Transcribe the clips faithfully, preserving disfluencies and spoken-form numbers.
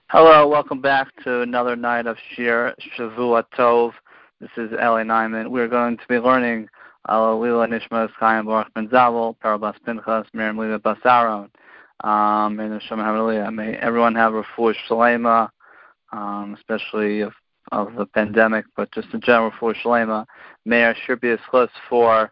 Hello, welcome back to another night of Shir Shavua Tov. This is Eli Nyman. We're going to be learning uh, Lila Nishmas Chaim Baruch Ben Zavel, Parabas Pinchas, Miriam Lila Bas Aaron, um, and Hashem Hamaliah. May everyone have a Refuah Shalema, um, especially of, of the pandemic, but just in general, Refuah Shalema. May our Shir be a schus for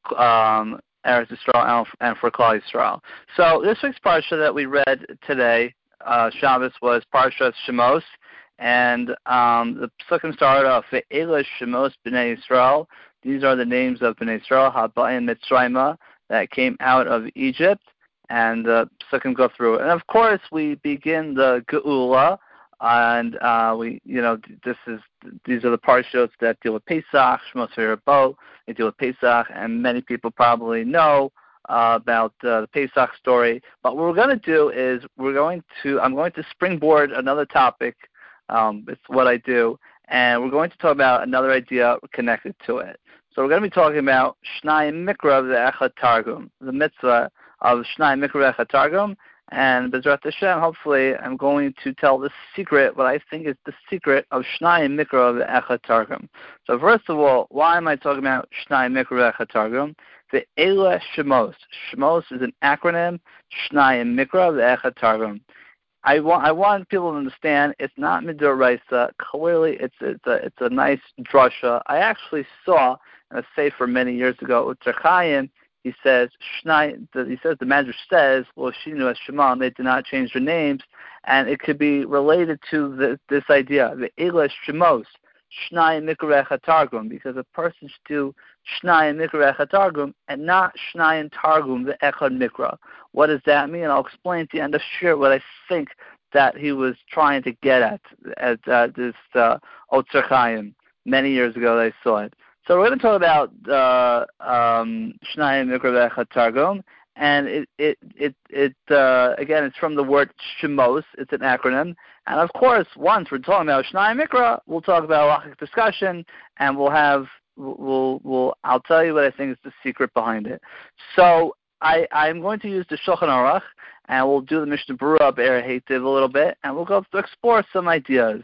um, Eretz Yisrael and for Klal Yisrael. So this week's parsha that we read today, Uh, Shabbos, was Parshas Shemos, and um, the Psukim started off Ve'ela Shemos B'nai Yisrael. These are the names of B'nai Yisrael, Habayim Mitzrayma, that came out of Egypt, and the Psukim go through. And of course, we begin the Geula, and uh, we, you know, this is these are the parshas that deal with Pesach, Shemos Ve'erbo. They deal with Pesach, and many people probably know Uh, about uh, the Pesach story. But what we're going to do is we're going to, I'm going to springboard another topic. Um, it's what I do. And we're going to talk about another idea connected to it. So we're going to be talking about Shnai Mikra Ve'echad Targum, the mitzvah of Shnai Mikra Ve'echad Targum. And B'ezrat Hashem, hopefully, I'm going to tell the secret, what I think is the secret of Shnai Mikra Ve'echad Targum. So first of all, why am I talking about Shnai Mikra Ve'echad Targum? Ve'ela Shemos. Shemos is an acronym, Shnai Mikra Ve'echad Targum. I want I want people to understand it's not Midoraisa. Clearly, it's it's a it's a nice drasha. I actually saw in a sefer many years ago, Utzer Chaim, he says Shnai. He says the Medrash says, well, Shinu as Shema, they did not change their names, and it could be related to the, this idea. Ve'ela Shemos. Shnai Mikra Ve'echad Targum, because a person should do Shnai Mikra Ve'echad Targum and not Shnai and Targum Ve'echad Mikra. What does that mean? I'll explain at the end of Shir what I think that he was trying to get at at uh, this uh, Otzer Chaim. Many years ago I saw it. So we're going to talk about uh, um, Shnai Mikra Ve'echad Targum, and it it it, it uh, again, it's from the word Shemos. It's an acronym. And of course, once we're talking about Shnai Mikra, we'll talk about halachic discussion, and we'll have, we'll, we'll, I'll tell you what I think is the secret behind it. So I, I'm going to use the Shulchan Aruch, and we'll do the Mishnah Berurah Be'er Heitiv a little bit, and we'll go to explore some ideas.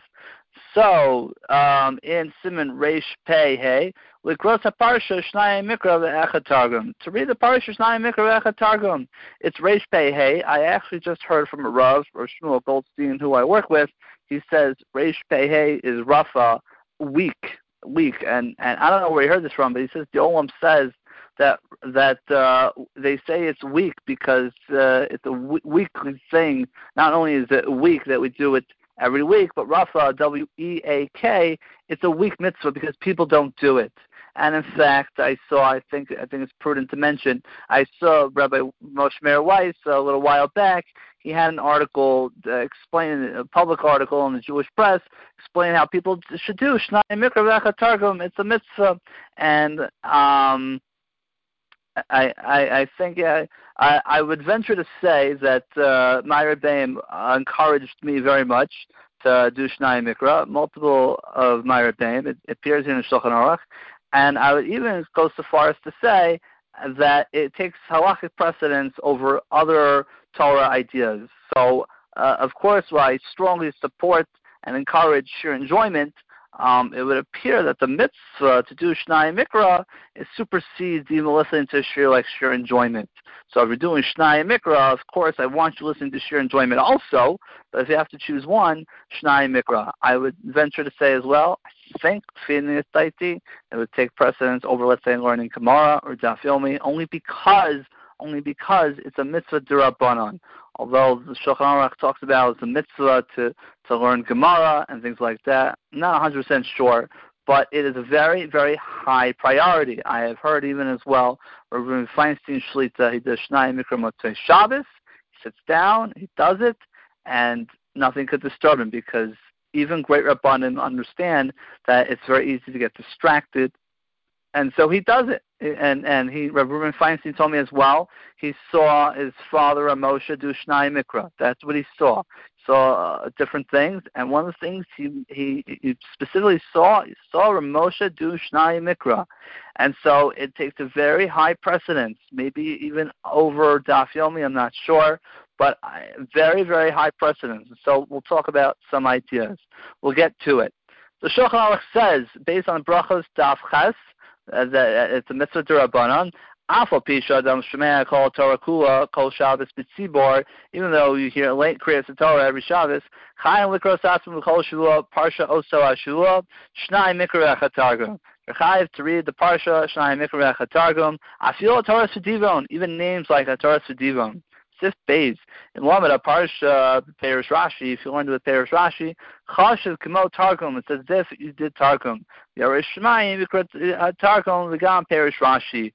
So um, in Siman Reish Pei Hey, Likros HaParsha Shnai Mikra Ve'echad Targum. To read the Parsha Shnai Mikra Ve'echad Targum, it's Reish Pei Hey. I actually just heard from a Rav, or Shmuel Goldstein, who I work with. He says Reish Pei Hey is Rafa, weak, weak, and and I don't know where he heard this from, but he says the Olam says that that uh, they say it's weak because uh, it's a w- weekly thing. Not only is it weak that we do it every week, but Rafa, W E A K, it's a weak mitzvah because people don't do it. And in fact, I saw, I think I think it's prudent to mention, I saw Rabbi Moshe Meir Weiss a little while back. He had an article uh, explaining, a public article in the Jewish press, explaining how people should do Shnai Mikra Ve'echad Targum. It's a mitzvah. And um, I, I, I think yeah, I, I would venture to say that uh, my Rebbeim encouraged me very much to do Shnai Mikra. Multiple of my Rebbeim, it, it appears in the Shulchan Aruch, and I would even go so far as to say that it takes halachic precedence over other Torah ideas. So, uh, of course, while I strongly support and encourage sheer enjoyment, Um, it would appear that the mitzvah to do Shnai Mikra is supersedes even listening to shir like sheer enjoyment. So if you're doing Shnai Mikra, of course, I want you listening to sheer enjoyment also, but if you have to choose one, Shnai Mikra. I would venture to say as well, I think, it would take precedence over, let's say, learning Gemara or Daf Yomi, only because, only because it's a mitzvah d'Rabbanan. Although the Shulchan Aruch talks about it's a mitzvah to, to learn Gemara and things like that, I'm not one hundred percent sure, but it is a very, very high priority. I have heard even as well, Rabbi Feinstein Shlita, he does Shnai Mikra Motzei Shabbos, he sits down, he does it, and nothing could disturb him because even great Rabbanim understand that it's very easy to get distracted. And so he does it. And and he, Rabbi Reuben Feinstein told me as well, he saw his father, Moshe, do Shnai Mikra. That's what he saw. He saw uh, different things. And one of the things he, he, he specifically saw, he saw Moshe do Shnai Mikra. And so it takes a very high precedence, maybe even over Daf Yomi, I'm not sure. but very, very high precedence. So we'll talk about some ideas. We'll get to it. The Shulchan Aruch says, based on Brachos Daf Ches, uh, that it's a mitzvah d'Rabbanan, Afal Pisha Adam Shemei Kol Torah Kula Kol Shabbos B'Tzibor. Even though you hear late Kriyas Torah every Shabbos, Chayim Likros Atzim Kol Shavua Parsha Oso Ashua Shnai Mikra Chatargum. You're chayiv to read the Parsha Shnai Mikra Chatargum. Afil Torah Sedivon. Even names like a Torah Sedivon. Sif Beis. In Lamed Parsha Perish Rashi, if you learned with Perish Rashi, Chashiv Kemo Targum. It's as if you did Targum. Yeresh Shmayim Vikrat Targum V'Gam Perish Rashi.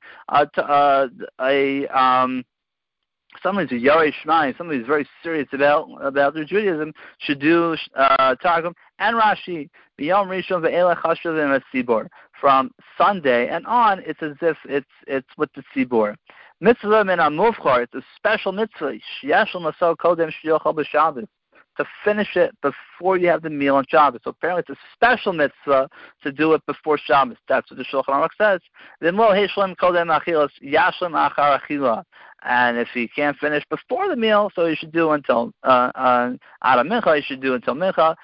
A um. Somebody who's Yarei Shmai, somebody who's very serious about about their Judaism, should do uh, Targum and Rashi. B'Yom Rishon ve'elech Hashavim at Tzibor. From Sunday and on, it's as if it's it's with the Tzibor. Mitzvah min amuvchar. It's a special mitzvah. Yeshel masol kodem sh'yochal b'Shabbos. To finish it before you have the meal on Shabbos. So apparently it's a special mitzvah to do it before Shabbos. That's what the Shulchan Aruch says. And if you can't finish before the meal, so you should do until uh, uh, Ada Mincha, you should do until Mincha.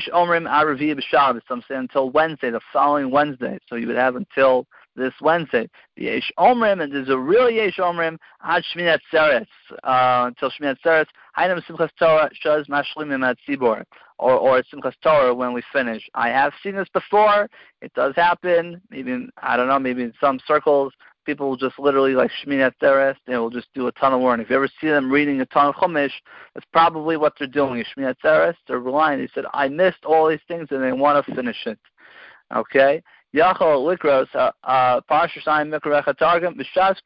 Some say until Wednesday, the following Wednesday. So you would have until this Wednesday. The Yesh Omrim, and there's a real Yesh Omrim, Ad Shminat Seretz, uh, until Shminat Seretz, Hainam Simchas Torah, Shaz Mashlimim at Tzibor, or or Simchas Torah when we finish. I have seen this before. It does happen. Maybe, in, I don't know, maybe in some circles, people will just literally, like Shminat Seretz, they will just do a ton of learning. If you ever see them reading a ton of Chumash, that's probably what they're doing. Shminat Seretz, they're relying. They said, I missed all these things, and they want to finish it. Okay? Yachol Likros, Parsha Shnai Mikra Chatargum, B'Shas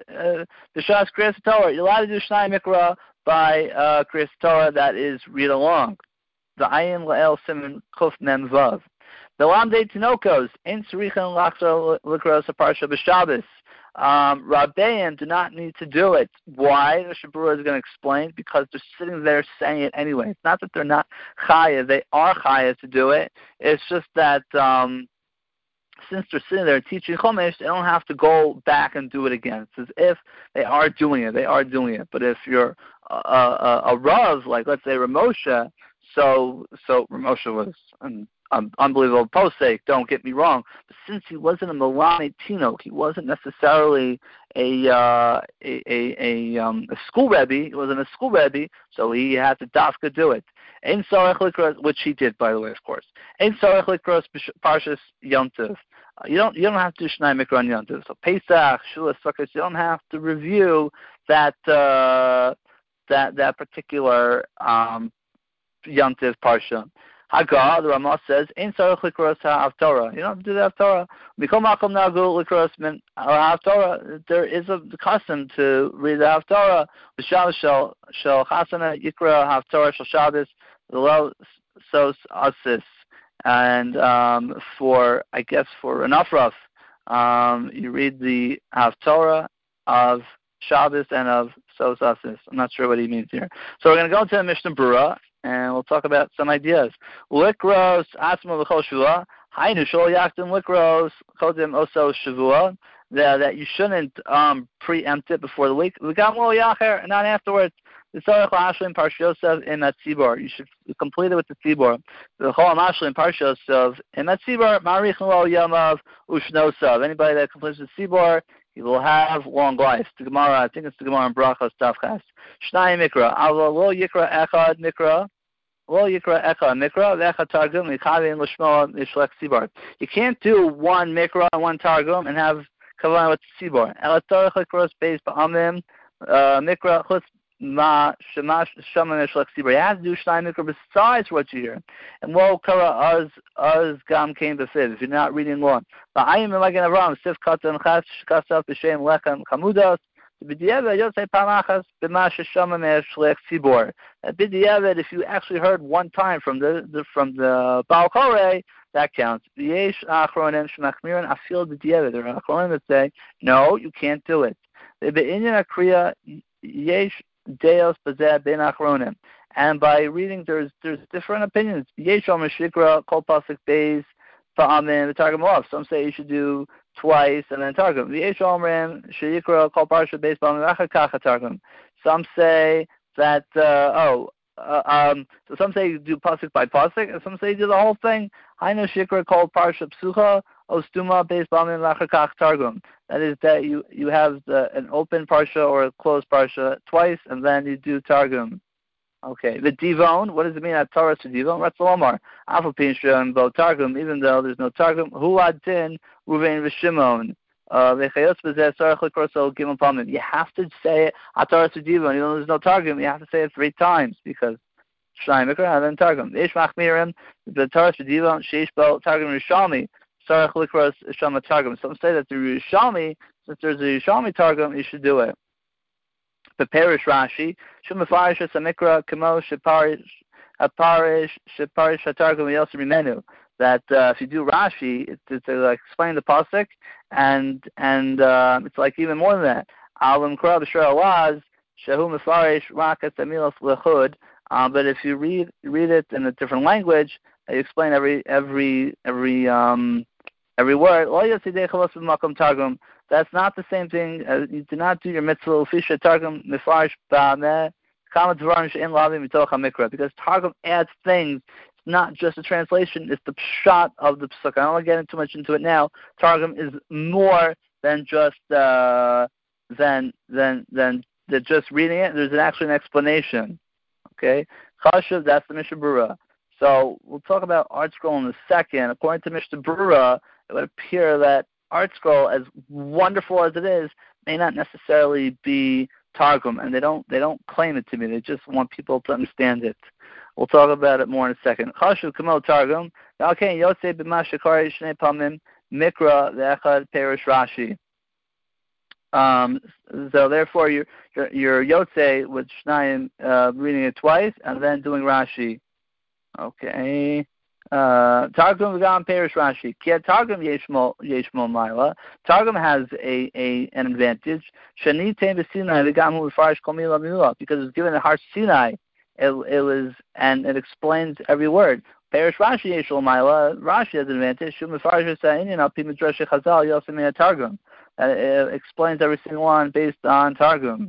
Kriyas Torah. You're allowed to do Shnai Mikra by uh, Kriyas Torah, that is read along. The Ayin La'el Simon Kuf Mem Vav. The Lamdei Tinokos, Ein Tzrichen Lachzor Likros Parsha B'Shabbos. Um, Rabbeim do not need to do it. Why? The Shabura is going to explain. Because they're sitting there saying it anyway. It's not that they're not chaya; they are chaya to do it. It's just that um, since they're sitting there teaching Chumash, they don't have to go back and do it again. It's as if they are doing it. They are doing it. But if you're a, a, a Rav, like let's say Ramosha, so so Ramosha was an um, unbelievable posek, don't get me wrong. But since he wasn't a Milani Tinok, he wasn't necessarily a uh, a a, a, um, a school rebbe. He wasn't a school rebbe, so he had to dafka do it. Ein Sarech Likros, which he did, by the way, of course. Ein Sarech Likros Parshas Yom Tov. You don't you don't have to do Shnai Mikra on Yom Tov. So Pesach, Shula, Sukkot, you don't have to review that uh, that that particular um, Yom Tov Parsha. Haggah, the Ramah says, Ein Sarech Likros HaHaftorah. You don't have to do the Haftorah. Mikol Makom Nagu Likros Min HaHaftorah. There is a custom to read the Haftorah. B'Shabbos Shel Shel Chasana Yikra Haftorah Shel Shabbos Lo Sos Asis. And um, for, I guess, for an Afraf, um, you read the Haftorah of Shabbos and of Sos Asis. I'm not sure what he means here. So we're going to go into the Mishnah Berurah, and we'll talk about some ideas. Likros Asma L'chol Shavua. Hainu Shol Yaktim Likros Kodim Oso Shavua. That you shouldn't um, preempt it before the week. V'gam Lo Yacher, and not afterwards. V'tzorech La'ashlim Parsh Yosef in that Tzibor. You should complete it with the Tzibor. V'chol Mashlim Parsh Yosef in that Tzibor. Ma'arich Lo Yamav Ushnosav. Anybody that completes the Tzibor, he will have long life. The Gemara, I think it's the Gemara in Brachos Daf Ches. Shnai Mikra. Alo Lo Yikra Echad Mikra. Lo Yikra Echad Mikra. V'echad Targum. L'chavin L'shmo L'shlech Tzibor. You can't do one Mikra and one Targum and have kavanah with the Tzibor. Ela Torah Likros Beis Ba'amim Mikra Chutz Ma Shemash Shama L'shlech Tzibor. You have to do Shnai Mikra besides what you hear. And Lo Kara Az Az Gam Kain B'Fiv. If you're not reading law. Ba'ayim L'Magen Avram Sif Katan Chas Shkasav B'Shem Lechem Chamudas. B'diavad, you'll say Pamachas B'ma Sheshama Me'Shlech Tzibor. B'diavad, if you actually heard one time from the, the from the Baal Koreh, that counts. Yesh Achronim Shemachmirin Afil B'diavad. There are Achronim that say, no, you can't do it. Be'inyan Akriya Yesh Deos B'zeh Ben Achronim. And by reading, there's there's different opinions. Yesh Omer Shikra Kol Pasuk Beis Pa'amin V'Targum Off. Some say you should do twice and then Targum. V'yesh Omrim Sheyikra Kol Parsha Beis Pa'amin V'Achar Kach Targum. Some say that uh, oh uh, um so some say you do pasuk by pasuk, and some say you do the whole thing. Hainu shikra called parsha psucha ostuma beis b'amim lachakach targum. That is that you you have the, an open parsha or a closed parsha twice, and then you do targum. Okay, the divon. What does it mean at Torah to divon? Ratzalomar afal pinsha and bo targum. Even though there's no targum, hu adin Ruvain v'Shimon. Uh, you have to say it at Torah to divon. Even though there's no targum, you have to say it three times because Shnai Mikra and then targum. Ish machmirim the Torah to divon sheish bo targum Rishami. Sarach likros shama targum. Some say that the Rishami, since there's a Rishami targum, you should do it. The Perish Rashi, Shumafarish Samikra, Kamo, Shaparish, Aparish, Shaparish, Targum, Yosem Rimenu. That uh, if you do Rashi, it's, it's uh, like explain the pasuk, and and uh, it's like even more than that. Alam Kra B'Shur Alaz, Shehu Mefarish, Rakas Amilos Lechud. But if you read read it in a different language, you explain every every every um every word. Lo Yosidei Chalos B'Makom Targum. That's not the same thing. Uh, you do not do your mitzvah ufisha targum mefarish ba'ameh kama dvarim she'en lavim mitoch hamikra, because targum adds things. It's not just a translation; it's the pshat of the psuk. I don't want to get into too much into it now. Targum is more than just uh, than than than than just reading it. There's an actually an explanation. Okay, chashuv. That's the Mishnah Berurah. So we'll talk about Art Scroll in a second. According to Mishnah Berurah, it would appear that Art Scroll, as wonderful as it is, may not necessarily be Targum, and they don't they don't claim it to me. They just want people to understand it. We'll talk about it more in a second. Chashuv kamo Targum. Okay, Yosei b'mashakari shnei pamim mikra ve'echad perish Rashi. Um, so therefore, you're you're, you're Yosei with Shnayim uh, reading it twice and then doing Rashi. Okay. Uh, Targum v'gam perish Rashi. Ki Targum yeshmo yeshmo ma'ila. Targum has a, a an advantage. Shani tein v'Sinai v'gam hu v'farish kol mila mila, because it's given a Har Sinai. It it was and it explains every word. Perish Rashi yeshmo ma'ila. Rashi has an advantage. Shum v'farish v'sa'inin al pi midrash Chazal yosem min Targum. And it explains every single one based on Targum.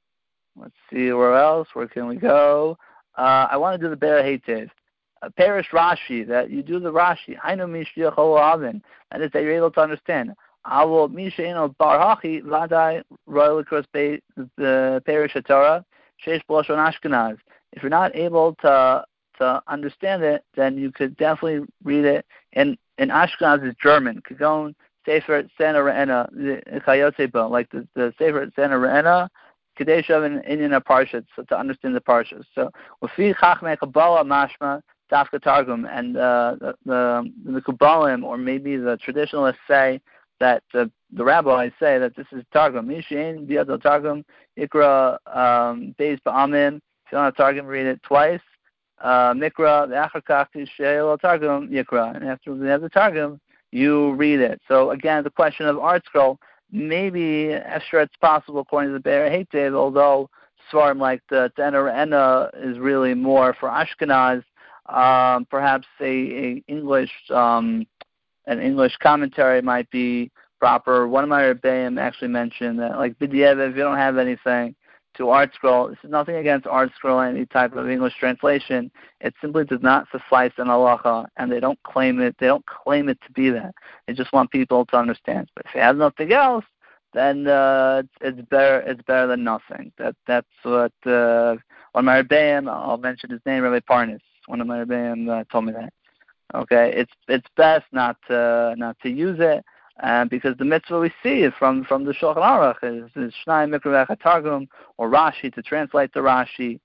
Let's see where else. Where can we go? Uh, I want to do the Be'er Heitev. Uh, Perish Rashi, that you do the Rashi. Hainu mishliach olavin, and it's that you're able to understand. Avo misheino bar hachi vadai royal across the Perish Torah sheish b'lashon Ashkenaz. If you're not able to to understand it, then you could definitely read it in in Ashkenaz is German. Kagon Sefer Sena Re'ena Chayotzeba, like the the Sefer Sena Re'ena. Kadeshav in Indian Parshas, so to understand the Parshas. So, Ufi Chachmei Kabbalah Mashma Dafka Targum, and uh, the the, the Kabbalim, or maybe the traditionalists say that the the rabbis say that this is Targum. Mishin Biadol Targum Ikra Beis Ba'amim. If you want to Targum, read it twice. Uh, Mikra V'Achar Kach She'el Targum Yikra, and after we have the Targum, you read it. So again, the question of Art Scroll. Maybe, sure, it's possible according to the Be'er Heitev, although Svarim like the Tena Re'ena is really more for Ashkenaz. Um, perhaps a, a English, um, an English commentary might be proper. One of my Rebbeim actually mentioned that, like B'di'evet, if you don't have anything to Art Scroll, this is nothing against Art Scroll, any type of English translation. It simply does not suffice in halacha, and they don't claim it. They don't claim it to be that. They just want people to understand. But if it has nothing else, then uh, it's, it's better. It's better than nothing. That that's what uh, one of my Rebbeim, I'll mention his name, Rabbi Parnas. One of my Rebbeim uh, told me that. Okay, it's it's best not to not to use it. Uh, because the mitzvah we see from, from the Shulchan Aruch is, is Shnai Mikra Ve'Echad Targum, or Rashi, to translate the Rashi.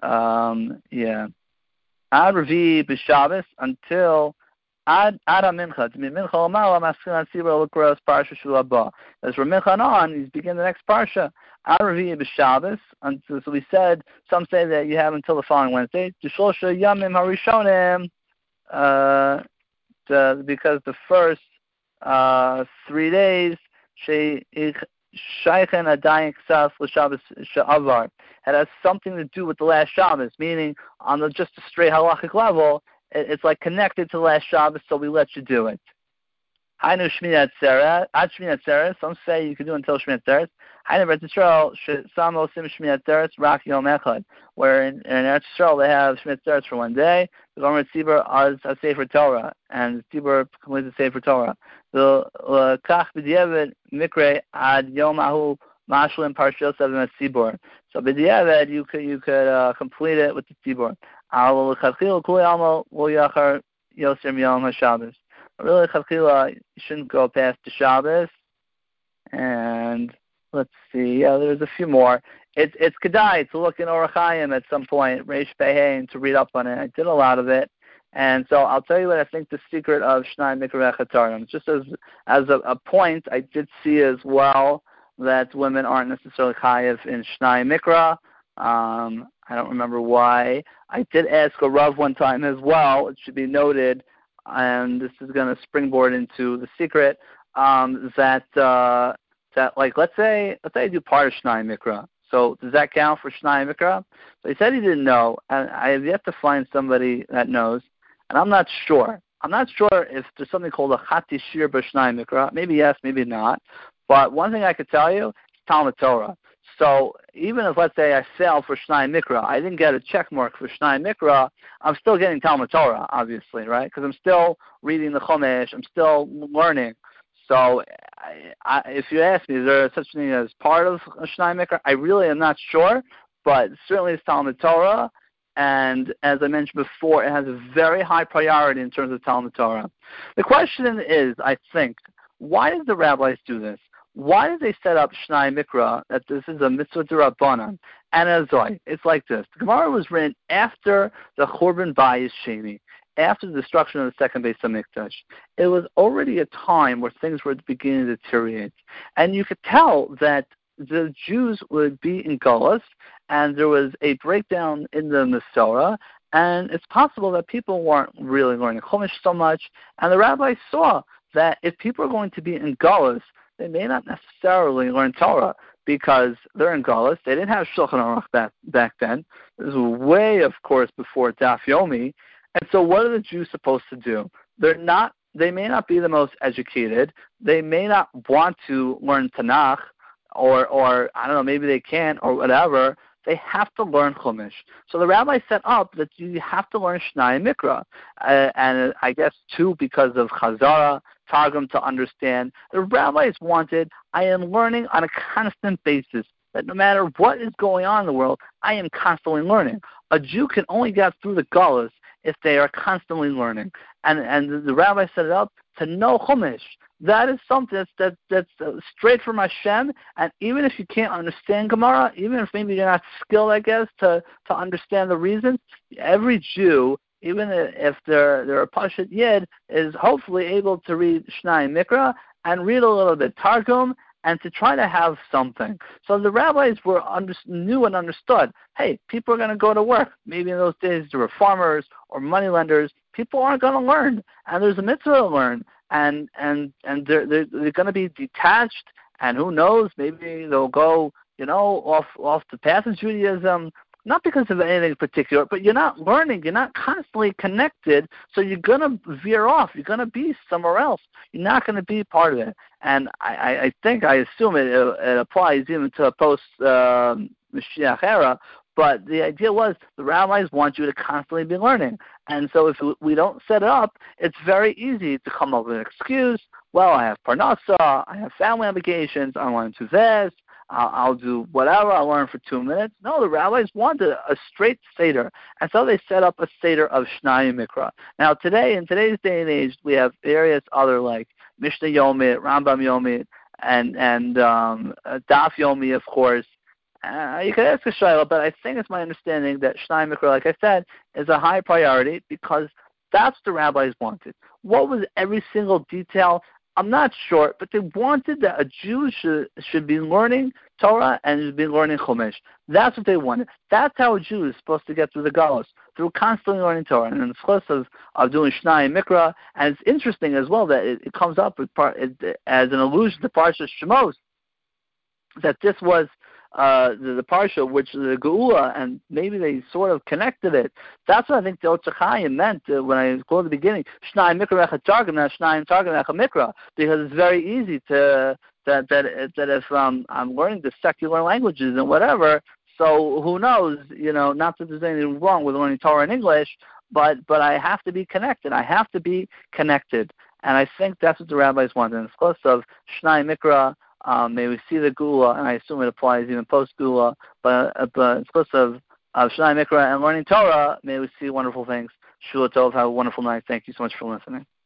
Um, yeah. Ad Revi B'Shabbos until Ad Ad HaMincha. To be Mincha L'Mala, Maskil Tzibur L'Kros Parsha Shul Haba. As for Mincha on, he's beginning the next Parsha. Ad Revi B'Shabbos. Until, so we said, some say that you have until the following Wednesday. D'Shlosha Yamim HaRishonim. Uh, the, because the first Uh, three days, Shaychen Adayin Ksas L'Shabbos Sha'avar. It has something to do with the last Shabbos, meaning on the just a straight halachic level, it, it's like connected to the last Shabbos, so we let you do it. Hainu Shmini Atzeret, Ad Shmini Atzeret. Some say you can do until Shmini Atzeret. Hainu Eretz Yisrael, Sam Osim Shmini Atzeret, Rak Yom Echad. Where in, in Eretz Yisrael they have Shmini Atzeret for one day. The Gomer Tzibur is a Sefer Torah, and the Tzibur completes the Sefer Torah. The Kach B'Diavad Mikre Ad Yom Ahu Mashlim Parshil Seven Tzibur. So B'Diavad you could you could uh, complete it with the Tzibur. Al L'Chadchil Kuli Almo Lo Yachar Yosem Yom HaShabbos. Really, Chavchila, you shouldn't go past the Shabbos. And let's see, yeah, there's a few more. It's it's Kedai to look in Orach Chaim at some point, Reish Behein, to read up on it. I did a lot of it. And so I'll tell you what I think the secret of Shnai Mikra V'Chatarim. Just as as a, a point, I did see as well that women aren't necessarily chayiv in Shnai Mikra. Um, I don't remember why. I did ask a Rav one time as well. It should be noted, and this is going to springboard into the secret, um, that uh, that like let's say let's say I do part of Shnai Mikra. So does that count for Shnai Mikra? So he said he didn't know, and I have yet to find somebody that knows, and I'm not sure. I'm not sure if there's something called a Chati Shir B'Shnai Mikra. Maybe yes, maybe not. But one thing I could tell you is Talmud Torah. So even if, let's say, I failed for Shnai Mikra, I didn't get a check mark for Shnai Mikra, I'm still getting Talmud Torah, obviously, right? Because I'm still reading the Chumash, I'm still learning. So I, I, if you ask me, is there such thing as part of Shnai Mikra? I really am not sure, but certainly it's Talmud Torah, and as I mentioned before, it has a very high priority in terms of Talmud Torah. The question is, I think, why did the rabbis do this? Why did they set up Shnai Mikra, that this is a mitzvah d'Rabbanan, and a Zoy? It's like this. The Gemara was written after the Churban Bayis Sheni, after the destruction of the second Beis HaMikdash. It was already a time where things were beginning to deteriorate. And you could tell that the Jews would be in Gullus, and there was a breakdown in the Masorah, and it's possible that people weren't really learning Chumash so much, and the rabbis saw that if people are going to be in Gullus, they may not necessarily learn Torah because they're in Gullus. They didn't have Shulchan Aruch back, back then. This was way, of course, before Daf Yomi. And so what are the Jews supposed to do? They're not. They may not be the most educated. They may not want to learn Tanakh, or, or I don't know, maybe they can't, or whatever. They have to learn Chumash. So the rabbi set up that you have to learn Shnai Mikra. Uh, and I guess, too, because of Chazara, Targum to understand. The rabbis wanted, I am learning on a constant basis, that no matter what is going on in the world, I am constantly learning. A Jew can only get through the Gullus if they are constantly learning. And and the rabbi set it up to know Chumash. That is something that's, that, that's uh, straight from Hashem, and even if you can't understand Gemara, even if maybe you're not skilled, I guess, to, to understand the reasons, every Jew, even if they're, they're a Pashut Yid, is hopefully able to read Shnai Mikra and read a little bit Targum and to try to have something. So the rabbis were under, knew and understood, hey, people are going to go to work. Maybe in those days there were farmers or moneylenders. People aren't going to learn, and there's a mitzvah to learn. And and and they're they're, they're going to be detached, and who knows? Maybe they'll go, you know, off off the path of Judaism, not because of anything particular, but you're not learning, you're not constantly connected, so you're going to veer off. You're going to be somewhere else. You're not going to be part of it. And I, I think, I assume it, it applies even to a post uh, Mashiach era. But the idea was the rabbis want you to constantly be learning. And so if we don't set it up, it's very easy to come up with an excuse. Well, I have parnasa, I have family obligations, I want to do this, I'll, I'll do whatever, I'll learn for two minutes. No, the rabbis wanted a straight Seder. And so they set up a Seder of Shnai Mikra. Now today, in today's day and age, we have various other like Mishnah Yomit, Rambam Yomit, and, and um, Daf Yomi, of course. Uh, you could ask a shayla, but I think it's my understanding that Shnai Mikra, like I said, is a high priority because that's what the rabbis wanted. What was every single detail? I'm not sure, but they wanted that a Jew should should be learning Torah and should be learning Chumash. That's what they wanted. That's how a Jew is supposed to get through the Galus, through constantly learning Torah. And in the schluss of, of doing Shnai Mikra, and it's interesting as well that it, it comes up with part, it, as an allusion to Parshas Shemos, that this was uh, the, the parsha, which is the Geula, and maybe they sort of connected it. That's what I think the Otzar Chaim meant uh, when I quoted at the beginning, Shnai Mikra Echa Targum, not Shnai Targum Echa Mikra, because it's very easy to, that, that, that if um, I'm learning the secular languages and whatever, so who knows, you know, not that there's anything wrong with learning Torah in English, but but I have to be connected. I have to be connected. And I think that's what the rabbis want. In the close of Shnai Mikra, um, may we see the Gula, and I assume it applies even post-Gula, but, uh, but it's close of, of Shnai Mikra and learning Torah, may we see wonderful things. Shula Tov, have a wonderful night. Thank you so much for listening.